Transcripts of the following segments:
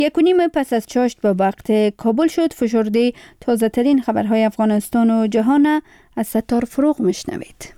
1.5 پس از چاشت به وقت کابل شد. فشرده تازه ترین خبرهای افغانستان و جهان از ستار فروغ میشنوید.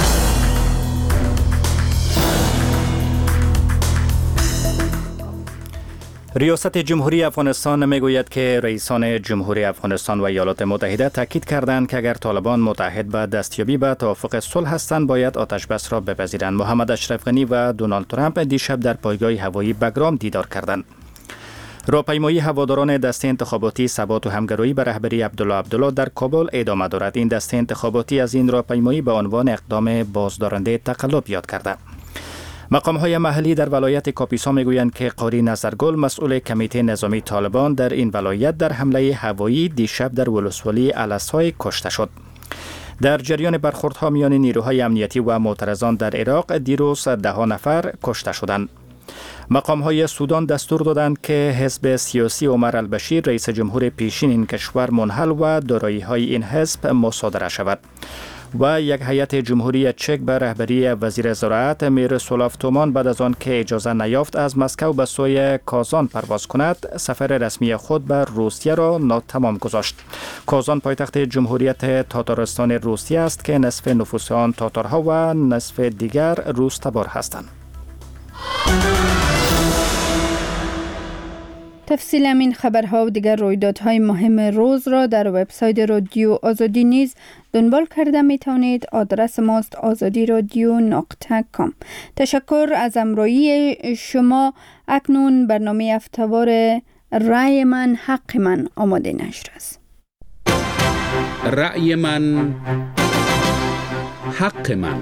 ریاست جمهوری افغانستان میگوید که رئیسان جمهوری افغانستان و ایالات متحده تاکید کردند که اگر طالبان متحد به دستیابی به توافق صلح هستند باید آتش بس را بپذیرند. محمد اشرف غنی و دونالد ترامپ دیشب در پایگاه هوایی بگرام دیدار کردند. راهپیمایی هواداران دسته انتخاباتی ثبات و همگرایی به رهبری عبدالله در کابل ادامه دارد. این دسته انتخاباتی از این راهپیمایی به عنوان اقدام بازدارنده تقلب یاد کرده. مقام‌های محلی در ولایت کاپیسا میگویند که قاری نظرگل مسئول کمیته نظامی طالبان در این ولایت در حمله هوایی دیشب در ولسوالی الاسای کشته شد. در جریان برخوردها میان نیروهای امنیتی و معترضان در عراق دیروز 10 نفر کشته شدند. مقام‌های سودان دستور دادند که حزب سیاسی عمر البشیر رئیس جمهور پیشین این کشور منحل و دارایی‌های این حزب مصادره شود. و یک هیئت جمهوری چک به رهبری وزیر زراعت میروسلاو تومان بعد از آن که اجازه نیافت از مسکو به سوی کازان پرواز کند سفر رسمی خود به روسیه را ناتمام گذاشت. کازان پایتخت جمهوریت تاتارستان روسیه است که نصف نفوس آن تاتارها و نصف دیگر روس تبار هستند. تفصیل این خبرها و دیگر رویدادهای مهم روز را در وبسایت رادیو آزادی نیز دنبال کرده می توانید. آدرس ماست azadiradyo.com. تشکر از همراهی شما. اکنون برنامه هفته‌وار رأی من حق من آماده نشر است. رأی من حق من،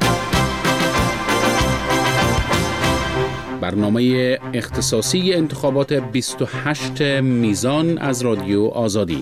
برنامه اختصاصی انتخابات 28 میزان از رادیو آزادی.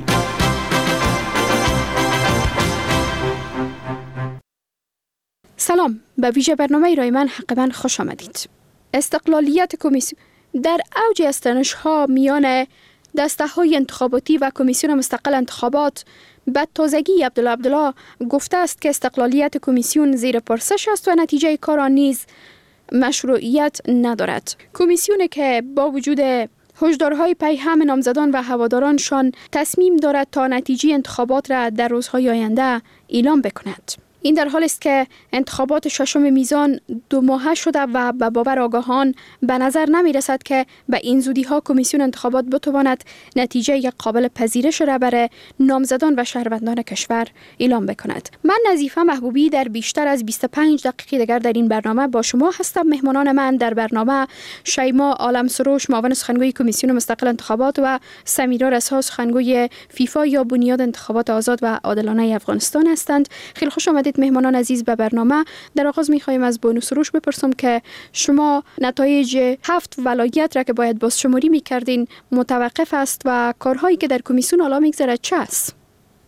سلام، به ویژه برنامه رای من حق من خوش آمدید. استقلالیت کمیسیون در اوج استنش‌ها میان دسته‌های انتخاباتی و کمیسیون مستقل انتخابات به تازگی عبدالله گفته است که استقلالیت کمیسیون زیر پرسش است و نتیجه کار آن نیز مشروعیت ندارد. کمیسیونی که با وجود هشدارهای پیهم نامزدان و هوادارانشان تصمیم دارد تا نتیجه انتخابات را در روزهای آینده اعلام بکند. این در حالی است که انتخابات ششم میزان 2 ماهه شده و به باور آگاهان به نظر نمی رسد که به این زودی ها کمیسیون انتخابات بتواند نتیجه قابل پذیرش را برای نامزدان و شهروندان کشور اعلام بکند. من نظیفه محبوبی در بیشتر از 25 دقیقه دیگر در این برنامه با شما هستم. مهمانان من در برنامه شیما عالمسروش، معاون سخنگوی کمیسیون مستقل انتخابات و سمیرا رسا، سخنگوی فیفا یا بنیاد انتخابات آزاد و عادلانه افغانستان هستند. خیلی خوش آمدید مهمانان عزیز به برنامه. در آغاز می‌خوایم از بانو سروش بپرسم که شما نتایج 7 ولایت را که باید بازشماری می‌کردین متوقف است و کارهایی که در کمیسیون حالا می‌گذرد چه است؟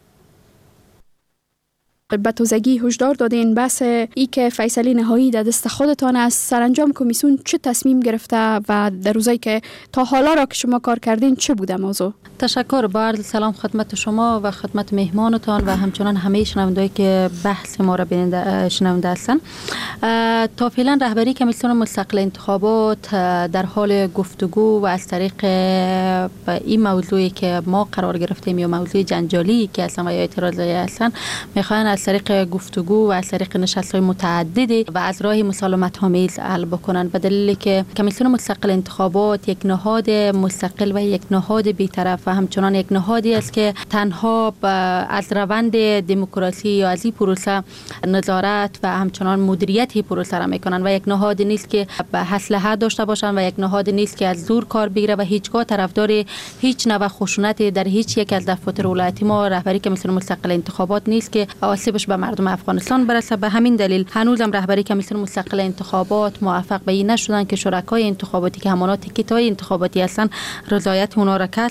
به تازگی هشدار دادین بس ای که فیصله نهایی در دست خودتان است. سرانجام کمیسیون چه تصمیم گرفته و در روزایی که تا حالا را که شما کار کردین چه بوده موضوع؟ تشکر. با عرض سلام خدمت شما و خدمت مهمانتان و همچنان همه شنوندهایی که بحث ما را شنونده هستند. تا فعلا رهبری کمیسیون مستقل انتخابات در حال گفتگو و از طریق این موضوعی که ما قرار گرفتیم یا موضوع جنجالی که اصلا و یا اعتراضی هستند میخواین از طریق گفتگو و از طریق نشست‌های متعددی و از راه مسالمت آمیز حل بکنن، به دلیلی که کمیسیون مستقل انتخابات یک نهاد مستقل و یک نهاد بی‌طرف و همچنان یک نهادی است که تنها از روند دموکراسی یا از این پروسه نظارت و همچنان مدیریت پروسه را میکنن و یک نهاد نیست که به اسلحه داشته باشن و یک نهاد نیست که از زور کار بگیره و هیچگاه طرفدار هیچ نوع خشونت در هیچ یک از دفاتر ولایتی ما رهبری کمیسیون مستقل انتخابات نیست که آسیبش به مردم افغانستان برسه. به همین دلیل هنوزم رهبری کمیسیون مستقل انتخابات موفق به این نشدن که شرکای انتخاباتی که همانا تیکت‌های انتخاباتی هستن رضایت اونا را کسب بکنن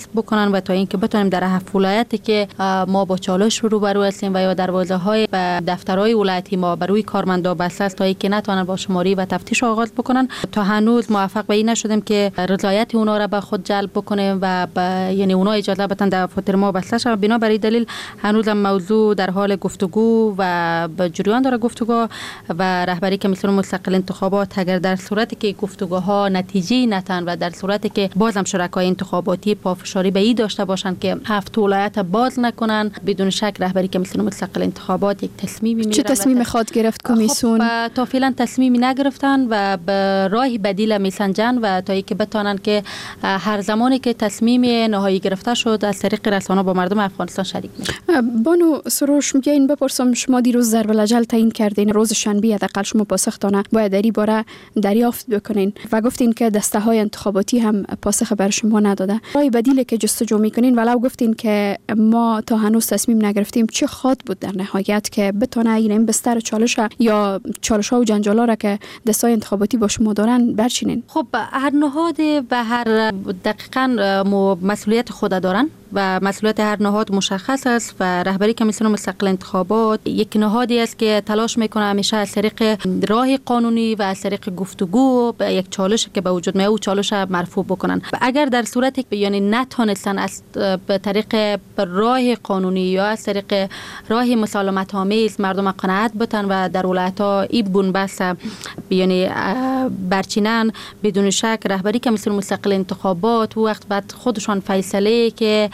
بکنن و تا اینکه بتونیم در 7 ولایتی که ما با چالش روبرو هستیم و یا دروازه‌های به دفترهای ولایتی ما بر روی کارمندا بسته است تا اینکه نتونن با شماری و تفتیش آغاز بکنن، تا هنوز موفق به این نشدیم که رضایت اونها را به خود جلب بکنیم و یعنی اونها اجازه بدن دفاتر ما بسته شود. بنابراین دلیل هنوز موضوع در حال گفتگو و به جریان داره گفتگو و رهبری کمیسیون مستقل انتخابات اگر در صورتی که گفتگوها نتیجه نتن و در صورتی که بازم شرکای انتخاباتی پافشاری به این داشته باشن که 7 ولایت باز نکنن، بدون شک رهبری کمیسیون مستقل انتخابات یک تصمیمی میگیره. چه تصمیم خواهد گرفت کمیسیون؟ تا فعلا تصمیمی نگرفتن و به راه بدیل میسنجن و تا اینکه بتونن که هر زمانی که تصمیم نهایی گرفته شد از طریق رسانه با مردم افغانستان شریک میشن. بانو سروش میگه این بپرسم، شما دیروز ضرب الاجل تعیین کردین، روز شنبه حداقل شما پاسختانه باید در این باره دریافت بکنین و گفتین که دسته های انتخاباتی هم پاسخ بر شما نداده. راه بدیلی که جستجو میکنین ولو گفتین که ما تا هنوز تصمیم نگرفتیم، چه خواهد بود در نهایت که بتونه این بستر چالش یا چالش ها و جنجالا را که دستای انتخاباتی با شما دارن برچینین؟ خب هر نهاد و هر دقیقاً مسئولیت خود دارن و مسئولیت هر نهاد مشخص است و رهبری کمیسیون مستقل انتخابات یک نهادی است که تلاش میکنه همیشه از طریق راه قانونی و از طریق گفتگو به یک چالش که به وجود میاد او چالش مرفوع بکنن. و اگر در صورتی یعنی نتونستن از به طریق راه قانونی یا از طریق راه مسالمت آمیز مردم قناعت بتن و در ولایت‌ها این بنبست یعنی برچینن، بدون شک رهبری کمیسیون مستقل انتخابات وقت بعد خودشان فیصله که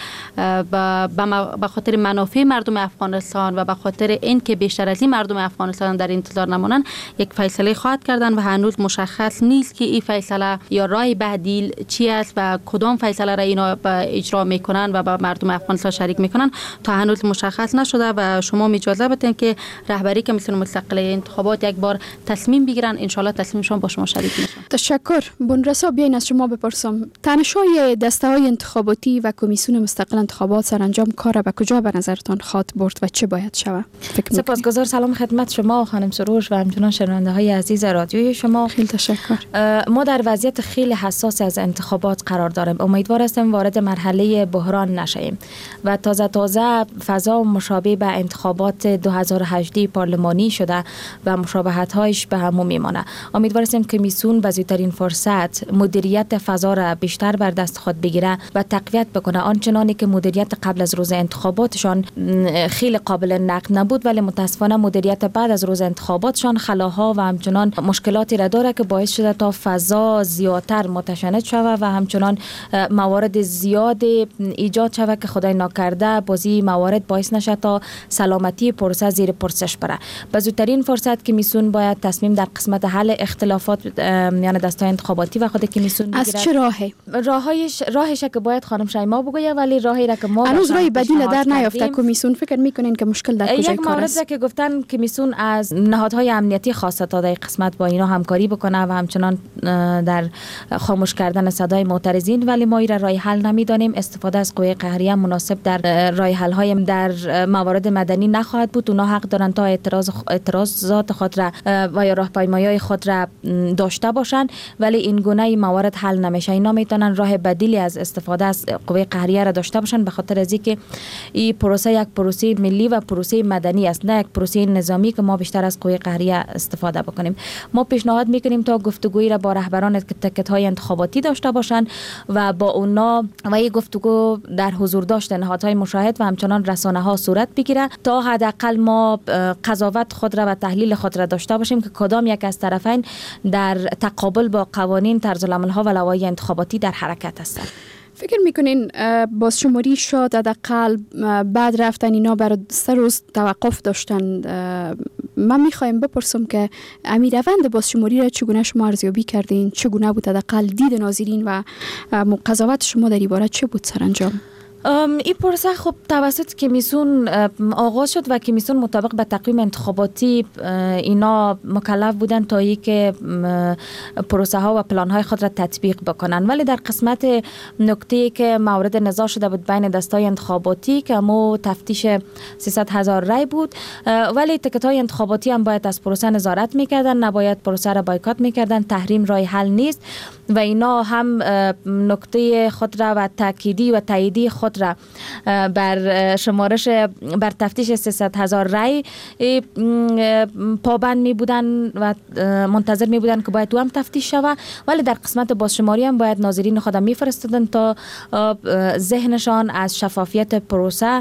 به خاطر منافع مردم افغانستان و به خاطر اینکه بیشتر از این مردم افغانستان در انتظار نمونن یک فیصله خواهد کردن و هنوز مشخص نیست که این فیصله یا راه بدیل چی است و کدام فیصله را اینا اجرا میکنن و با مردم افغانستان شریک میکنن تا هنوز مشخص نشده و شما اجازه بدین که رهبری کمیسیون مستقل انتخابات یک بار تصمیم بگیرن، ان شاء الله تصمیمشون با شما شریک میشن. تشکر. بنرسا بیاین از شما بپرسم، تنش‌های دسته‌های انتخاباتی و کمیسیون مستقل انتخابات سرانجام کار به کجا به نظرتان خواهد برد و چه باید شود؟ سپاسگزار. سلام خدمت شما خانم سروش و همچنان شنونده‌های عزیز رادیوی شما. خیلی تشکر. ما در وضعیت خیلی حساس از انتخابات قرار داریم. امیدوار هستیم وارد مرحله بحران نشیم و تازه فضا مشابه به انتخابات 2018 پارلمانی شده و مشابهت‌هایش به هم میمانه. امیدوار هستیم کمیسیون به زودترین فرصت مدیریت فضا را بیشتر بر دست خود بگیره و تقویت بکنه. آنچنانی که مدیریت قبل از روز انتخاباتشان خیلی قابل نقد نبود، ولی متاسفانه مدیریت بعد از روز انتخاباتشان خلاها و همچنان مشکلاتی را داره که باعث شده تا فضا زیادتر متشنج شود و همچنان موارد زیاد ایجاد شود که خدای ناکرده بازی موارد باعث نشه تا سلامتی پروسه زیر پرسش بره. به زودترین فرصت کمیسیون باید تصمیم در قسمت حل اختلافات میان دسته‌های انتخاباتی و خود کمیسیون بگیرد. از چه راهش که باید خانم شیما بگوید، ولی راهی را که ما هنوز راه بدیل در نیافته. کمیسیون فکر میکنین که مشکل در کجای کار است؟ یک مورد که گفتن کمیسیون از نهادهای امنیتی خواسته تا در قسمت با اینا همکاری بکنه و همچنان در خاموش کردن صدای معترضین، ولی ما این راه حل نمیدانیم. استفاده از قوه قهریه مناسب در راه حل های در موارد مدنی نخواهد بود. اونا حق دارن تا اعتراضات خود را و یا راهپیمایی خود را داشته باشن، ولی این گونه موارد حل نمیشه. اینا میتونن راه بدیلی از استفاده از قوه قهریه را داشته باشن، به خاطر از اینکه این پروسه یک پروسه ملی و پروسه مدنی است، نه یک پروسه نظامی که ما بیشتر از قوه قهریه استفاده بکنیم. ما پیشنهاد میکنیم تا گفتگویی را با رهبران تکت‌های انتخاباتی داشته باشن و با اونا و این گفتگو در حضور داشته نهادهای مشاهد و همچنان رسانه ها صورت بگیره تا حداقل ما قضاوت خود را و تحلیل خود را داشته باشیم که کدام یک از طرفین در تقابل با قوانین، طرز العمل ها و لوایح انتخاباتی در حرکت هستند. فکر میکنین بازشماری شد حداقل بعد رفتن اینا برای 3 روز توقف داشتن؟ من میخوایم بپرسم که امیر روند بازشماری را چگونه شما ارزیابی کردین؟ چگونه بود حداقل دید ناظرین و قضاوت شما در این باره چه بود سرانجام؟ این پروسه خب توسط کمیسیون آغاز شد و کمیسیون مطابق به تقویم انتخاباتی اینا مکلف بودن تا اینکه پروسه ها و پلان های خود را تطبیق بکنن، ولی در قسمت نکته که مورد نزاع شده بود بین دستای انتخاباتی که مو تفتیش 300,000 رای بود، ولی تکت های انتخاباتی هم باید از پروسه نظارت میکردن، نباید پروسه را بایکات میکردن. تحریم راه حل نیست و اینا هم نکته خود را و تأکیدی و تاییدی خود انتخابات را بر تفتیش 300,000 رای پابند می بودن و منتظر می بودن که باید دو هم تفتیش شود، ولی در قسمت بازشماری هم باید ناظرین خود می فرستادن تا ذهنشان از شفافیت پروسه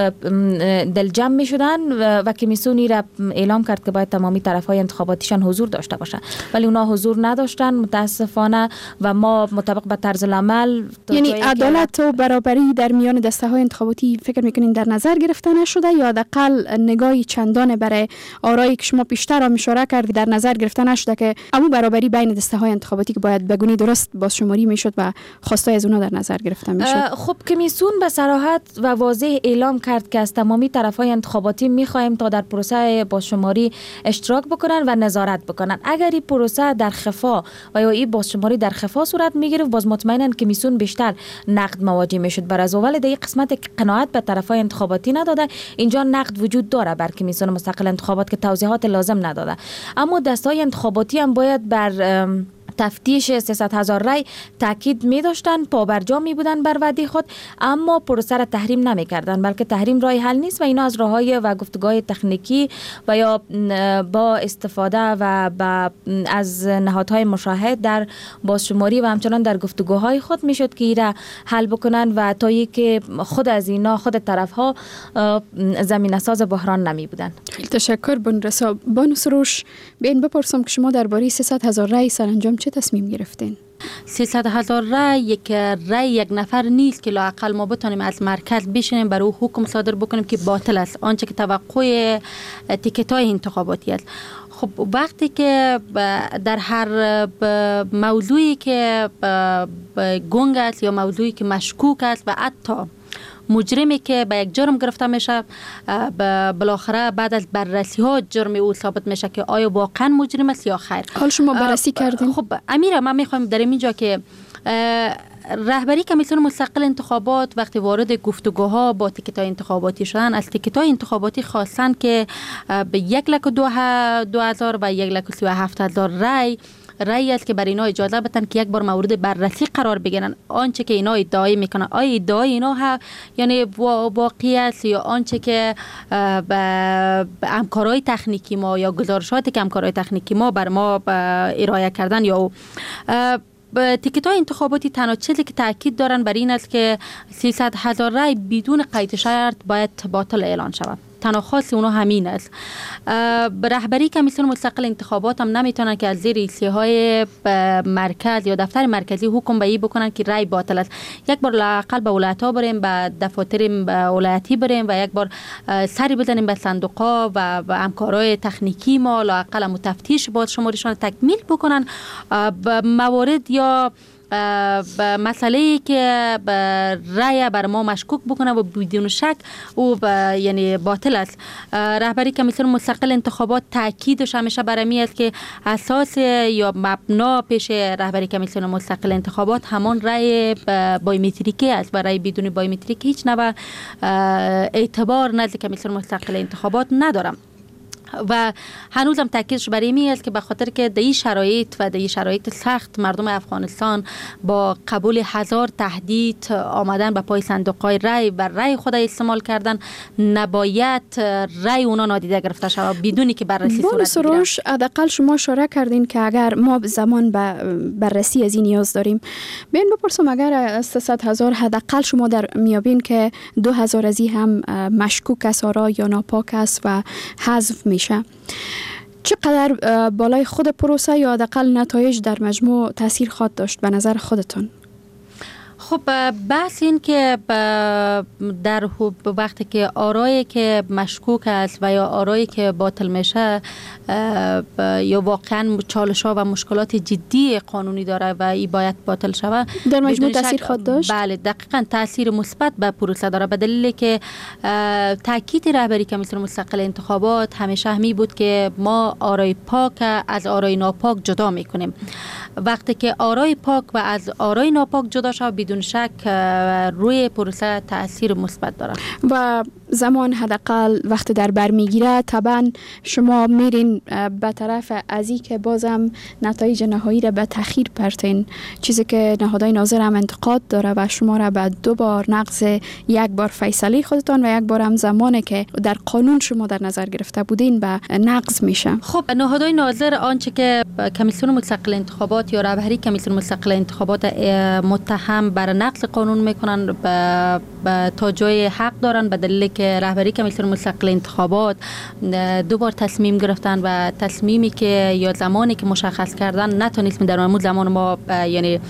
دلجم می شدن و کمیسیونی را اعلام کرد که باید تمامی طرفهای انتخاباتیشان حضور داشته باشند، ولی اونا حضور نداشتن متاسفانه و ما مطابق به طرز العمل یعنی عدالت و برابری در میان دسته های انتخاباتی فکر میکنین در نظر گرفته نشده یا حداقل نگاهی چندان برای آرایی که شما پیشتر هم اشاره کردید در نظر گرفته نشده که اما برابری بین دسته های انتخاباتی که باید بگونی درست بازشماری میشد و خواستای از اونا در نظر گرفته میشد؟ خب کمیسیون به صراحت و واضح اعلام کرد که از تمامی طرفهای انتخاباتی میخواهیم تا در پروسه بازشماری اشتراک بکنن و نظارت بکنن. اگر این پروسه در خفا و یا این بازشماری در خفا صورت میگرفت، باز مطمئناً کمیسیون بیشتر نقد مواجه میشد. بر از اول در این قسمت قناعت به طرفهای انتخاباتی نداده، اینجا نقد وجود داره بر کمیسیون مستقل انتخابات که توضیحات لازم نداده. اما دسته‌های انتخاباتی هم باید بر تفتیش 300,000 رای تاکید می داشتن، پابرجا می بودن بر وعده خود، اما پروسه را تحریم نمی کردن، بلکه تحریم راه حل نیست و اینا از راههای و گفتگوهای تکنیکی و یا با استفاده و از نهادهای مشاهد در بازشماری و همچنان در گفتگوهای خود می شد که ایره حل بکنن و تا که خود از اینا خود طرفها زمینه ساز بحران نمی بودن. خیلی تشکر بانو سروش. بین بپرسم که شما درباره 300,000 رای سرانجام چه تصمیم گرفتین؟ 300,000 رای یک نفر نیست که لااقل ما بتونیم از مرکز بشینیم برای حکم صادر بکنیم که باطل است، آنچه که توقع تیکت‌های انتخاباتی است. خب وقتی که در هر موضوعی که گنگ است یا موضوعی که مشکوک است و حتی مجرمی که به یک جرم گرفته میشه، بالاخره بعد از بررسی ها جرم او ثابت میشه که آیا واقعا مجرم است یا خیر. حال شما بررسی کردین؟ خب امیره، من میخوایم در اینجا که رهبری کمیسیون مستقل انتخابات وقتی وارد گفتگوها با تیکت‌های انتخاباتی شدن، از تیکت‌های انتخاباتی خواستن که به 1,02,000 و 1,37,000 رای است که برای اینا اجازه بدن که یک بار مورد بررسی قرار بگیرن. آنچه که اینا ادعای میکنن آیا ادعای اینا یعنی واقعی است یا آنچه که همکارای تکنیکی ما یا گزارشاتی که همکارای تکنیکی ما بر ما ارائه کردن یا تیکت‌های انتخاباتی تنها چیزی که تاکید دارن بر این است که 300,000 رای بدون قید شرط باید باطل اعلان شود. تنها خاص اونا همین است. رهبری کمیسیون مستقل انتخابات هم نمیتونن که از زیر ایسیهای مرکز یا دفتر مرکزی حکم به این بکنن که رای باطل است. یک بار لااقل به ولایت‌ها بریم، به دفاتر ولایتی بریم و یک بار سری بزنیم به صندوق‌ها و همکارای تکنیکی ما لااقل متفتیش بازشماریشان تکمیل بکنن موارد یا مسئله‌ای که رای بر ما مشکوک بکنه و بدون شک او یعنی باطل است. رهبری کمیسیون مستقل انتخابات تاکیدش همیشه برمی است که اساس یا مبنا پیش رهبری کمیسیون مستقل انتخابات همان رای بایومتریکی است و رای بدون بایومتریک هیچ نوع اعتبار نزد کمیسیون مستقل انتخابات ندارم. و هنوزم تاکیدش بر این است که به خاطر که در این شرایط و در این شرایط سخت مردم افغانستان با قبول 1000 تهدید آمدن به پای صندوق‌های رای و رای خود استعمال کردن، نباید رای اونا نادیده گرفته شود بدونی که بررسی صورت بگیره. سروش، حداقل شما اشاره کردین که اگر ما زمان به بررسی از این نیاز داریم، ببین بپرسم اگر 300,000 حداقل شما در میابین که 2,000 از این هم مشکوک است یا ناپاک است و حذف میشه، چقدر بالای خود پروسه یا حداقل نتایج در مجموع تاثیر خواهد داشت به نظر خودتون؟ خب بحث این که در وقتی که آرایی که مشکوک است و یا آرایی که باطل میشه یا واقعا چالش‌ها و مشکلات جدی قانونی داره و این باید باطل شود، در مجموع تاثیر خواهد داشت؟ بله دقیقاً تاثیر مثبت به پروسه داره، به دلیلی که تاکید رهبری کمیسیون مستقل انتخابات همیشه همی بود که ما آرای پاک از آرای ناپاک جدا میکنیم. وقتی که آرای پاک و از آرای ناپاک جدا شود بدون شک روی پروسه تاثیر مثبت داره. و زمان حداقل وقت در بر میگیره، طبعا شما میرین به طرف ازی که بازم نتایج نهایی را به تأخیر پرتین، چیزی که نهادهای ناظر هم انتقاد داره و شما را به 2 بار نقض، 1 بار فیصله خودتان و 1 بار هم زمانی که در قانون شما در نظر گرفته بودین به نقض میشه. خب نهادهای ناظر آنچه که کمیسیون مستقل انتخابات یا رهبری کمیسیون مستقل انتخابات متهم بر نقض قانون میکنن تا جای حق دارن، به دلیل که رهبری کمیسیون مستقل انتخابات 2 بار تصمیم گرفتن و تصمیمی که یا زمانی که مشخص کردن نتونستیم در اون زمان ما یعنی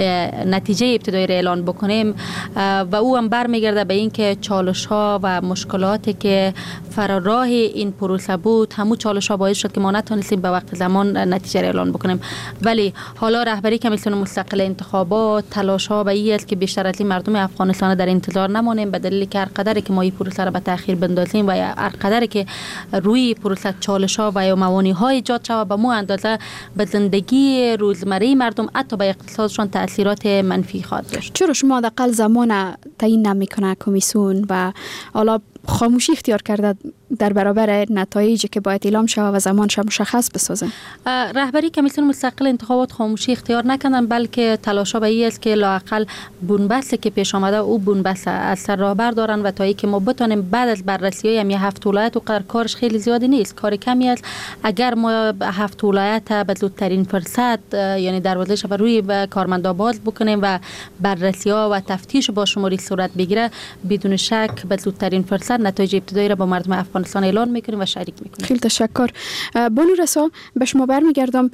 نتیجه ابتدایی را اعلان بکنیم و او هم برمیگرده به این که چالش ها و مشکلاتی که فراراه این پروسه بود، همون چالش ها باعث شد که ما نتونستیم به وقت زمان نتیجه را اعلان بکنیم. ولی حالا رهبری کمیسیون مستقل انتخابات تلاش ها به این است که بیشتر از این مردم افغانستان در انتظار نمانیم، به دلیل که هر قدری که ما این پروسه را به تأخیر بندازیم و هر قدری که روی پروسه چالش ها و موانع های ایجاد شود، به مو اندازه به زندگی روزمره مردم حتی به اقتصادشان تأثیرات منفی خواهد داشت. چرا شما حداقل زمان تعیین نمیکنه کمیسیون و حالا خاموشی اختیار کرده در برابر نتایجی که باید اعلام شود و زمانش مشخص بسازه؟ رهبری کمیسیون مستقل انتخابات خاموشی اختیار نکردن، بلکه تلاشا به این است که لااقل بنبستی که پیش آمده او بنبست از سر راه بردارن و تا اینکه ما بتونیم بعد از بررسی‌های هم 7 ولایت و کارش خیلی زیادی نیست، کار کمی است. اگر ما 7 ولایت به زودترین فرصت یعنی دروازه‌اش رو روی کارمندا باز بکنیم و بررسی‌ها و تفتیش با شماری صورت بگیره، بدون شک به زودترین فرصت نتایج ابتدایی را با مردم افغانستان اعلان میکنیم و شریک میکنیم. خیلی تشکر. بانو رسا، به شما برمیگردم.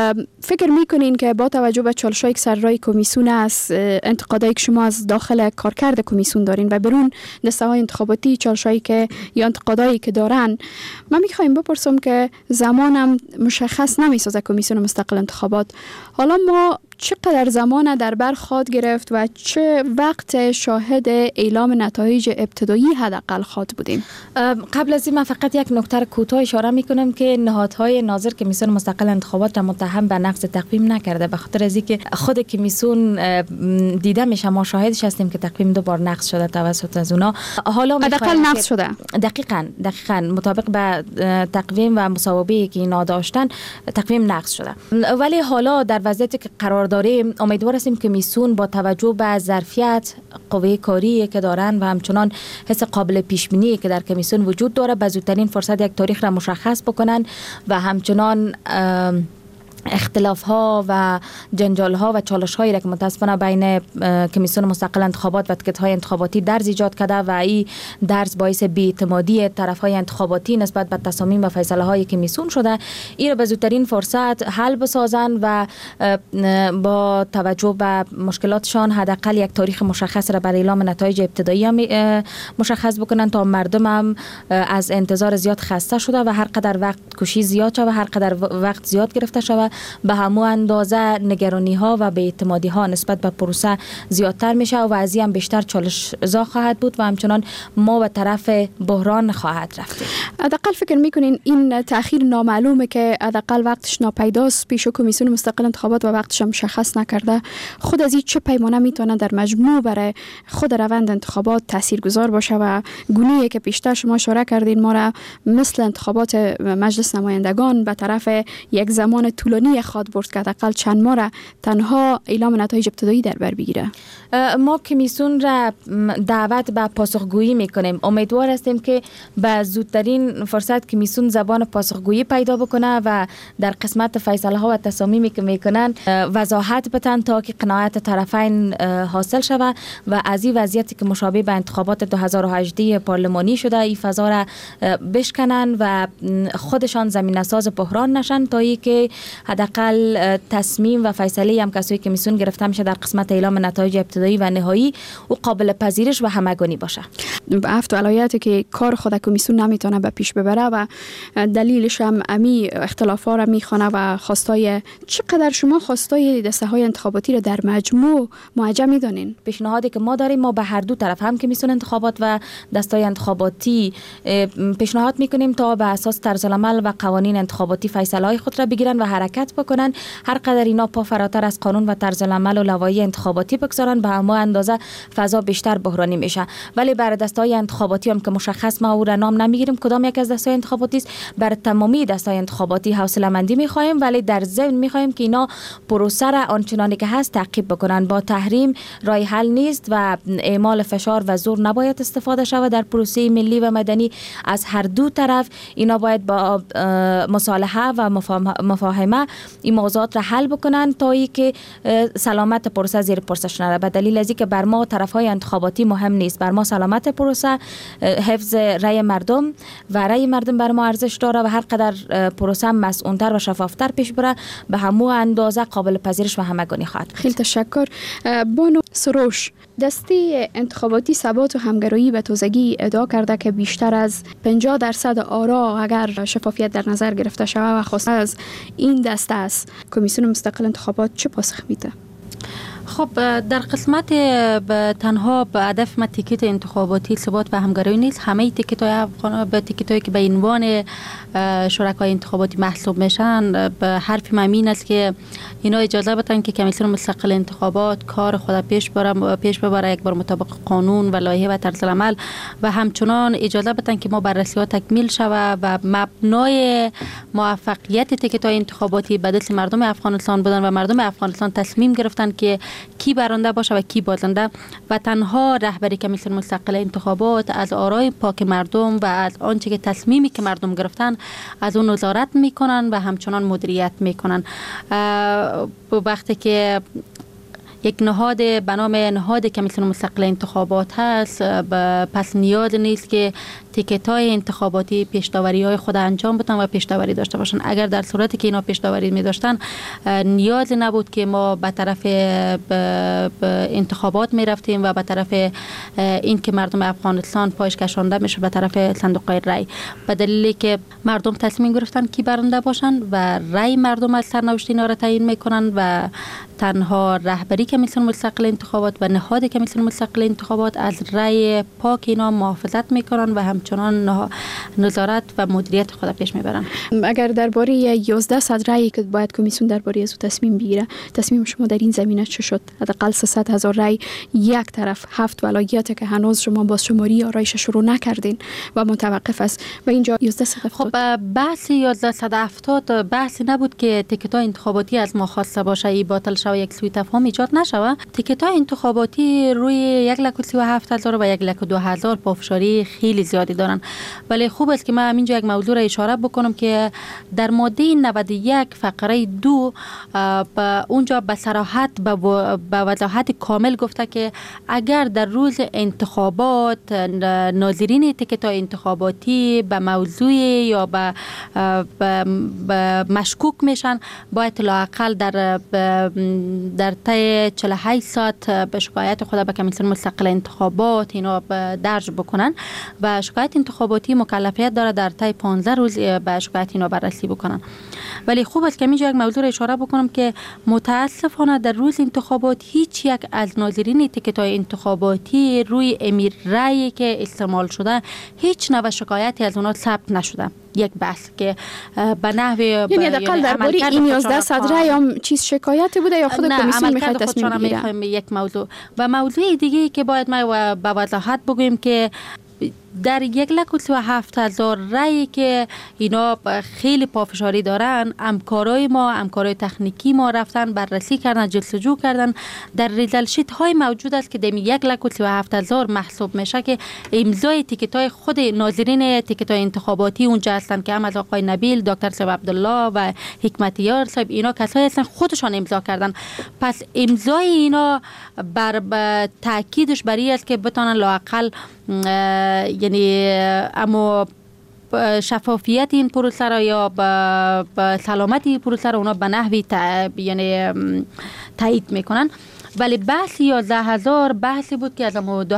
فکر میکنین که با توجه به چالش‌های که سر راه کمیسیون است، انتقادایی که شما از داخل کارکرد کمیسیون دارین و برون دسته‌های انتخاباتی چالش‌هایی که یا انتقادایی که دارن، من میخوایم بپرسم که زمانم مشخص نمیسازه کمیسیون مستقل انتخابات. حالا ما چقدر زمان در بر خواهد گرفت و چه وقت شاهد اعلام نتایج ابتدایی حداقل خواهد بودیم؟ قبل از این من فقط یک نکته کوتاه اشاره میکنم که نهادهای ناظر کمیسیون مستقل انتخابات را متهم به نقض تقویم نکرده، به خاطر از اینکه خود کمیسیون دیده میشه، ما شاهدش هستیم که تقویم 2 بار نقض شده توسط از اونا. حالا حداقل نقض شده. دقیقاً مطابق به تقویم و مصوبه‌ای که اینا داشتن تقویم نقض شده. ولی حالا در وضعیتی که قرار داریم، امیدوار هستیم که کمیسیون با توجه به ظرفیت، قوه کاری که دارن و همچنان حس قابل پیش بینی که در کمیسیون وجود داره، به زودترین فرصت یک تاریخ را مشخص بکنن و همچنان اختلاف ها و جنجال ها و چالش هایی را که متاسفانه بین کمیسیون مستقل انتخابات و تکت های انتخاباتی درز ایجاد کرده و این درز باعث بی‌اعتمادی طرف های انتخاباتی نسبت به تصامیم و فیصله های کمیسیون شده، این را به زودترین فرصت حل بسازن و با توجه به مشکلاتشان حداقل یک تاریخ مشخص را برای اعلام نتایج ابتدایی مشخص بکنن تا مردم هم از انتظار زیاد خسته شده و هر قدر وقت کشی زیاد شده و هر قدر وقت زیاد گرفته شده به همون اندازه نگرانی ها و بی‌اعتمادی ها نسبت به پروسه زیادتر میشه و از این هم بیشتر چالش زا خواهد بود و همچنان ما به طرف بحران خواهد رفت. حداقل فکر میکنین این تأخیر نامعلومه که حداقل وقتش ناپیداست، پیش کمیسیون مستقل انتخابات و وقتش هم مشخص نکرده، خود از این چه پیمانه میتونه در مجموع برای خود روند انتخابات تاثیرگذار باشه و گونه‌ای که پیشتر شما اشاره کردین ما را مثل انتخابات مجلس نمایندگان به طرف یک زمان طولانی خواهد برد که حداقل چند ماه را تنها اعلام نتایج ابتدایی در بر بگیره؟ ما کمیسیون را دعوت به پاسخگویی میکنیم. امیدوار هستیم که به زودترین فرصت کمیسیون زبان پاسخگویی پیدا بکنه و در قسمت فیصله ها و تصامیمی که میکنن وضاحت بدن تا که قناعت طرفین حاصل شود و از این وضعیتی که مشابه به انتخابات 2018 پارلمانی شده این فضا را بشکنن و خودشان زمینه ساز بحران نشن تا اینکه حداقل تصمیم و فیصله هم کسایی که کمیسیون گرفته میشه در قسمت اعلام نتایج ابتدایی و نهایی و قابل پذیرش و همگانی باشه. هفت ولایتی که کار خود کمیسیون نمیتونه به پیش ببره و دلیلش هم امی اختلافا را میخونه و خواستای چقدر شما خواستای دسته‌های انتخاباتی را در مجموع معجم میدونین؟ پیشنهادی که ما داریم، ما به هر دو طرف هم کمیسیون انتخابات و دسته‌های انتخاباتی پیشنهاد میکنیم تا به اساس طرزالعمل و قوانین انتخاباتی فیصله‌های خود را بگیرن و حرکت بکنن. هر قدر اینا پا فراتر از قانون و طرزالعمل و لوایح انتخاباتی بگذارن به همون اندازه فضا بیشتر بحرانی میشه. ولی برای دسته‌های دسته‌های انتخاباتی هم که مشخص ما او را نام نمیگیریم کدام یک از دسته‌های انتخاباتی است، بر تمامی دسته‌های انتخاباتی حوصله‌مندی می‌خوایم، ولی در ضمن می‌خوایم که اینا پروسه را آنچنانی که هست تعقیب بکنن. با تحریم راه حل نیست و اعمال فشار و زور نباید استفاده شود در پروسه ملی و مدنی. از هر دو طرف اینا باید با مصالحه و مفاهمه این موضوعات را حل بکنن تا ای که سلامت پروسه زیر پرسش نره. به دلیل از اینکه بر ما طرف‌های انتخاباتی مهم نیست، بر ما سلامت پروسه، حفظ رأی مردم و رأی مردم بر ما ارزش داره و هر قدر پروسه مسئول‌تر و شفافتر پیش بره به همو اندازه قابل پذیرش و همگانی خواهد. خیلی تشکر. بانو سروش، دسته انتخاباتی ثبات و همگرایی به تازگی ادعا کرده که بیشتر از 50% آرا اگر شفافیت در نظر گرفته شود و خواسته از این دسته است. کمیسیون مستقل انتخابات چه پاسخ میده؟ خب در قسمت تنها به هدف تیکت انتخاباتی ثبات و همگرایی نیست، همه تیکت‌های افغان به تیکت‌هایی که به عنوان شرکای انتخاباتی محسوب میشن به حرف ممین است که اینا اجازه بدن که کمیسیون مستقل انتخابات کار خود پیش ببره یک بار مطابق قانون و لایحه و طرز عمل و همچنان اجازه بدن که ما بررسی ها تکمیل شود و مبنای موفقیت تیکت‌های انتخاباتی به دست مردم افغانستان بودن و مردم افغانستان تصمیم گرفتن که کی برنده باشه و کی بازنده و تنها رهبری کمیسیون مستقل انتخابات از آرای پاک مردم و از آنچه که تصمیمی که مردم گرفتن از اون نظارت میکنن و همچنان مدیریت میکنن. وقتی که یک نهاد به نام نهاد کمیسیون مستقل انتخابات هست پس نیاز نیست که تیکت‌های انتخاباتی پیش‌داوری‌های خود انجام بدن و پیش‌داوری داشته باشن. اگر در صورتی که اینا پیش‌داوری می‌داشتن نیاز نبود که ما به طرف انتخابات می‌رفتیم و به طرف این که مردم افغانستان پایش کشانده میشه به طرف صندوق رای، به دلیلی که مردم تصمیم گرفتن کی برنده باشن و رای مردم از سرنوشت اینا را تعیین می‌کنن و تنها رهبری کمیسیون مستقل انتخابات و نهاد کمیسیون مستقل انتخابات از رای پاک اینا محافظت میکنن و همچنان نظارت و مدیریت خود پیش میبرن. اگر درباره 1100 رای که باید کمیسیون درباره از تصمیم بگیره، تصمیم شما در این زمینه چه شد؟ حداقل 300,000 رای یک طرف، 7 ولایت که هنوز شما باز شماری آرایش شروع نکردین و متوقف است و اینجا 1170. خب بحث 1170 بحثی نبود که تیکت‌های انتخاباتی از ما خواسته باشه ای باطل شود یک سوء تفاهم ایجاد نشود. تیکت‌های انتخاباتی روی 137,000 و 102,000 پافشاری خیلی زیادی دارن، ولی خوب است که من همینجا یک موضوع را اشاره بکنم که در ماده 91 فقره 2 اونجا به صراحت به وضاحت کامل گفته که اگر در روز انتخابات ناظرین تیکت‌های انتخاباتی به موضوع یا به مشکوک میشن باید لااقل در طی 48 ساعت به شکایت خود به کمیسیون مستقل انتخابات اینا درج بکنن و شکایت انتخاباتی مکلفیت داره در طی 15 روز به شکایت اینا بررسی بکنن. ولی خوب است که اینجا یک موضوع اشاره بکنم که متاسفانه در روز انتخابات هیچ یک از ناظرین تیکت‌های انتخاباتی روی امیر رأیی که استعمال شده هیچ نوع شکایتی از اونا ثبت نشده. یک بحث که به نحوی یعنی حداقل درباره این 1100 رای هم چیز شکایتی بوده یا خود کمیسیون میخواد تصمیم بگیره؟ یک موضوع و موضوع دیگه که باید ما به وضاحت بگویم که در 137,000 رای که اینا خیلی پافشاری دارن، همکارای تکنیکی ما رفتن بررسی کردن، جستجو کردن، در ریزل شیت های موجود است که در 137,000 محسوب میشه که امضای تیکت های خود ناظرین تیکت های انتخاباتی اونجا هستن که هم از آقای نبیل، دکتر صاحب عبدالله و حکمتیار صاحب اینا کسایی هستن خودشان امضا کردن. پس امضای اینا بر تاکیدش برای است که بتونن لااقل یعنی اما شفافیت این پروسه را یا با سلامت این پروسه را اونا به نحوی یعنی تایید میکنن. ولی بحث 11,000 بحثی بود که از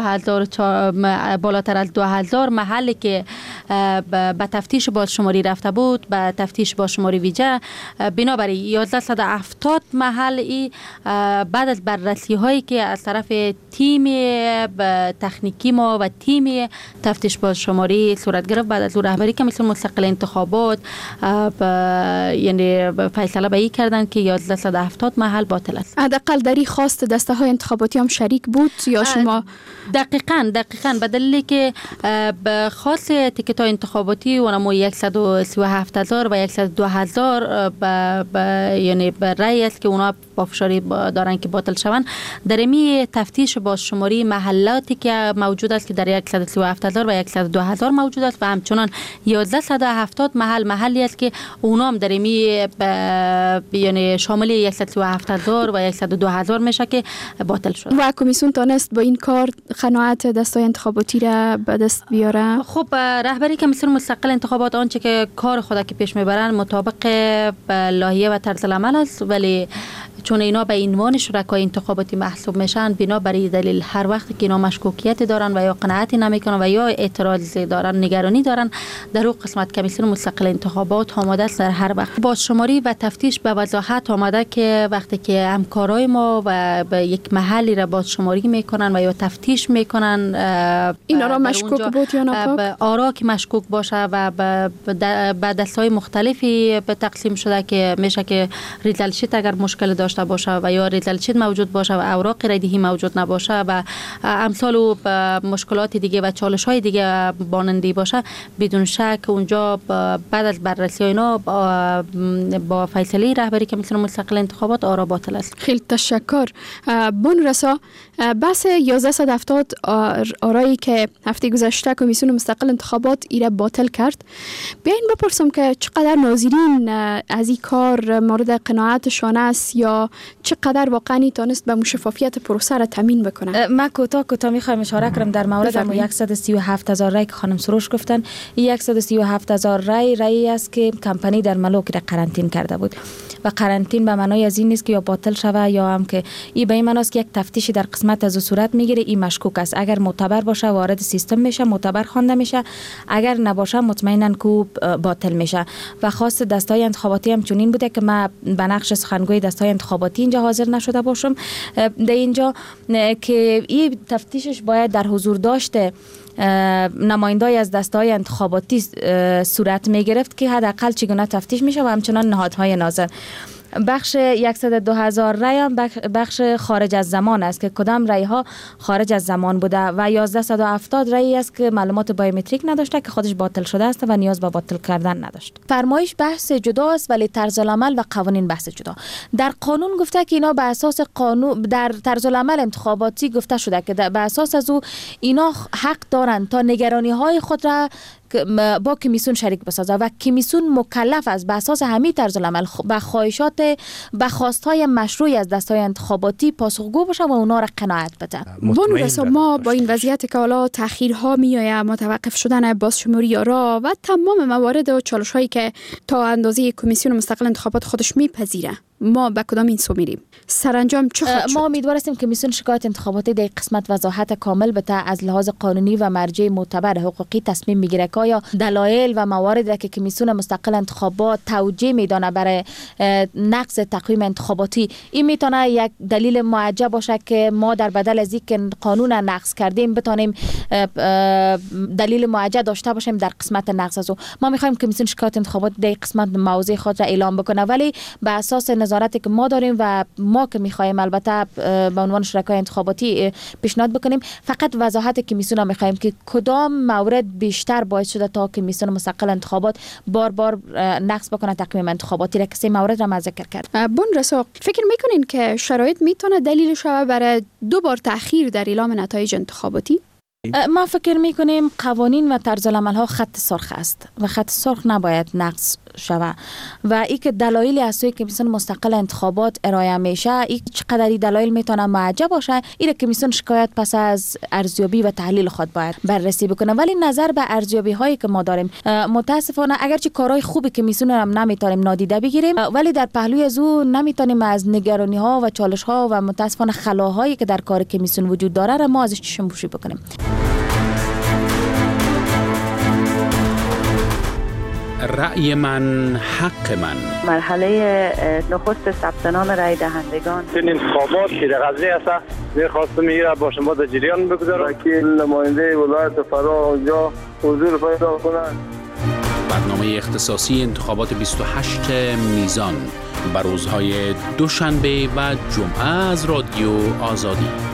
2000 بالاتر از 2000 محلی که به تفتیش بازشماری رفته بود، به تفتیش بازشماری ویژه، بنابراین 1170 محلی بعد از بررسی هایی که از طرف تیم تکنیکی ما و تیم تفتیش بازشماری صورت گرفت، بعد از رهبری کمیسیون مستقل انتخابات یعنی فیصله به این کردن که 1170 محل باطل است. حداقل در این خواست خواست دسته های انتخاباتی هم شریک بود یا شما؟ دقیقاً به دلیلی که خاص تیکت های انتخاباتی اونم 137,000 و 102,000 یعنی رأی است که اونا پافشاری دارن که باطل شوند. در این تفتیش بازشماری محلاتی که موجود است که در 137,000 و 102,000 موجود است و همچنان 1170 محلی است که اونا هم در این یعنی شامل 137,000 و 102,000 میشه که باطل شد. و کمیسیون تانست با این کار قناعت دستای انتخاباتی را به دست بیاره؟ خب رهبری کمیسیون مستقل انتخابات آنچه که کار خود که پیش میبرن مطابق لایحه و طرز العمل است، ولی چون اینا به عنوان شرکای انتخاباتی محسوب میشن، بنا بر دلیل هر وقت که اینا مشکوکیت دارن و یا قناعتی نمیکنن و یا اعتراض دارن، نگرانی دارن، در اون قسمت کمیسیون مستقل انتخابات آماده است در هر وقت بازشماری و تفتیش به وضاحت آمده که وقتی که همکارای ما و به یک محلی را بازشماری میکنن و یا تفتیش میکنن، اینا را مشکوک بود یا ناپاک، آرا که مشکوک باشه و به دستای مختلفی به تقسیم شده که میشه که ریزل شیت اگر مشکل داشته باشه و یا ریزل شیت موجود باشه و اوراق ردیهی موجود نباشه و امثال و مشکلات دیگه و چالش های دیگه مانندی باشه، بدون شک اونجا بعد از بررسی اینا با فیصله رهبری کمیسیون مستقل انتخابات آرا باطل است. خیلی تشکر. بانو رسا، بحث 1170 آرایی که هفته گذشته کمیسیون مستقل انتخابات ایره باطل کرد، بیاین بپرسم که چقدر ناظرین از این کار مورد قناعتشان است یا چقدر واقعا تانست به شفافیت پروسه را تامین بکنه؟ من کوتاه میخوایم اشاره کنم در مورد 137,000 رای که خانم سروش گفتن. 137,000 رای است که کمپانی در ملوک را قرنطین کرده بود و قرنطین به معنای از این نیست که یا باطل شوه یا هم که این به این معنی است که یک تفتیشی در قسمت از صورت میگیره، این مشکوک است، اگر معتبر باشه وارد سیستم میشه، معتبر خوانده میشه، اگر نباشه مطمئنا کو باطل میشه. و خاص دستای انتخاباتی هم چنین بوده که من به نقش سخنگوی دستای انتخاباتی اینجا حاضر نشده باشم در اینجا که این تفتیشش باید در حضور داشته نمایندای از دسته‌های انتخاباتی صورت می گرفت که حداقل چگونه تفتیش میشه و همچنان نهادهای ناظر. بخش 102,000 رای هم بخش خارج از زمان است که کدام رای ها خارج از زمان بوده و 1170 رای است که معلومات بایومتریک نداشته که خودش باطل شده است و نیاز به باطل کردن نداشت. فرمایش بحث جدا است ولی طرز العمل و قوانین بحث جدا. در قانون گفته که اینا به اساس قانون، در طرز العمل انتخاباتی گفته شده که به اساس از او اینا حق دارند تا نگرانی های خود را با کمیسیون شریک بسازه و کمیسیون مکلف است به اساس همین طرز العمل به خواهشات به خواستهای مشروع از دستای انتخاباتی پاسخگو باشه و اونا را قناعت بده. بانو رسا، ما با این وضعیت که حالا تاخیرها میآید، متوقف شدن بازشماری آرا و تمام موارد و چالش هایی که تا اندازه کمیسیون مستقل انتخابات خودش میپذیره، ما به کدام این سو میریم؟ سرانجام چه خواهد شد؟ ما امیدوار هستیم که کمیسیون شکایت انتخاباتی در قسمت وضاحت کامل بده، از لحاظ قانونی و مرجع معتبر حقوقی تصمیم میگیره که آیا دلایل و مواردی که کمیسیون مستقل انتخابات توجیه میدانه برای نقض تقویم انتخاباتی، این میتونه یک دلیل معجب باشه که ما در بدل از اینکه قانون نقض کردیم بتونیم دلیل معجب داشته باشیم در قسمت نقض از او. ما میخوایم کمیسیون شکایت انتخابات در قسمت موضع خود را اعلام بکنه، ولی به اساس نظارتی که ما داریم و ما که میخوایم البته به عنوان شرکای انتخاباتی پیشنهاد بکنیم، فقط وضاحت کمیسیون را میخوایم که کدام مورد بیشتر باعث شده تا کمیسیون مستقل انتخابات بار نقض بکنه تقویم انتخاباتی را، که سه مورد را ذکر کرد. بون رسا، فکر میکنین که شرایط میتونه دلیل شوه برای 2 بار تأخیر در اعلام نتایج انتخاباتی؟ ما فکر میکنیم قوانین و طرز العمل ها خط سرخ است و خط سرخ نباید نقض شوه و ای که دلایل از سوی کمیسیون مستقل انتخابات ارائه میشه، ای چقدر دلایل میتونه معجب باشه، این کمیسیون شکایت پس از ارزیابی و تحلیل خود باید بررسی بکنه. ولی نظر به ارزیابی هایی که ما داریم، متاسفانه اگرچه کارهای خوبی کمیسیون هم نمیتونیم نادیده بگیریم، ولی در پهلوی از او نمیتونیم از نگرانی ها و چالش ها و متاسفانه خلاهایی که در کار کمیسیون وجود داره را ما ازش چشم پوشی بکنیم. رأی من حق من. مرحله نخست ثبت نام رای دهندگان این انتخابات که در قضیه است، می‌خواستم میره با شما در جریان بگذارم. وکیل نماینده ولایت فرا اونجا حضور پیدا کنند. برنامه اختصاصی انتخابات 28 میزان بر روزهای دوشنبه و جمعه از رادیو آزادی.